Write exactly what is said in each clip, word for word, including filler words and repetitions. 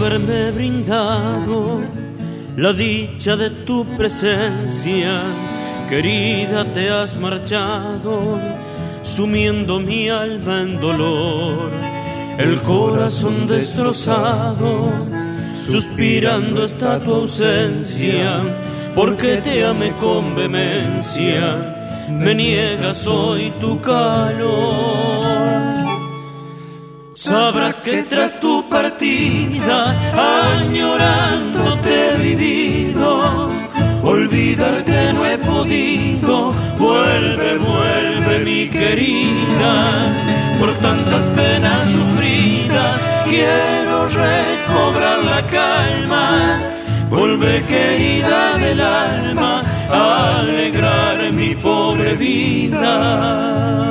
haberme brindado la dicha de tu presencia. Querida, te has marchado, sumiendo mi alma en dolor. El corazón destrozado, suspirando está tu ausencia, porque te amé con vehemencia, me niegas hoy tu calor. Sabrás que tras tu partida, añorándote he vivido, olvidarte no he podido. Vuelve, vuelve mi querida, por tantas penas sufridas quiero recobrar la calma. Vuelve, querida del alma, a alegrar mi pobre vida.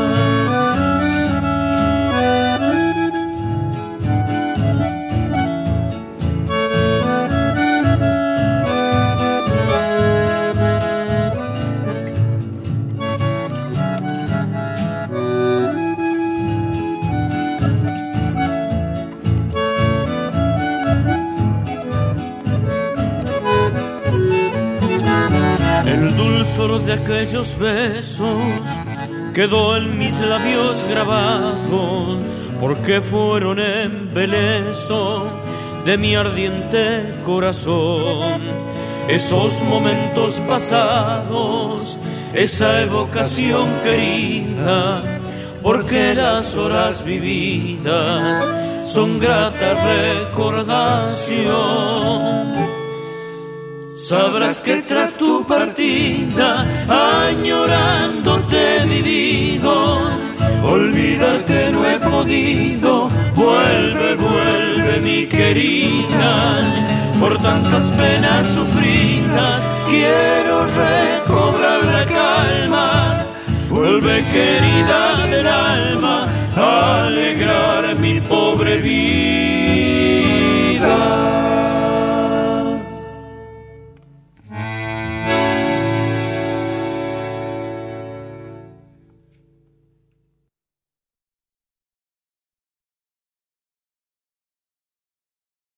El dulzor de aquellos besos quedó en mis labios grabado, porque fueron embeleso de mi ardiente corazón. Esos momentos pasados, esa evocación querida, porque las horas vividas son grata recordación. Sabrás que tras tu partida, añorándote he vivido, olvidarte no he podido. Vuelve, vuelve mi querida, por tantas penas sufridas quiero recobrar la calma. Vuelve, querida del alma, a alegrar mi pobre vida.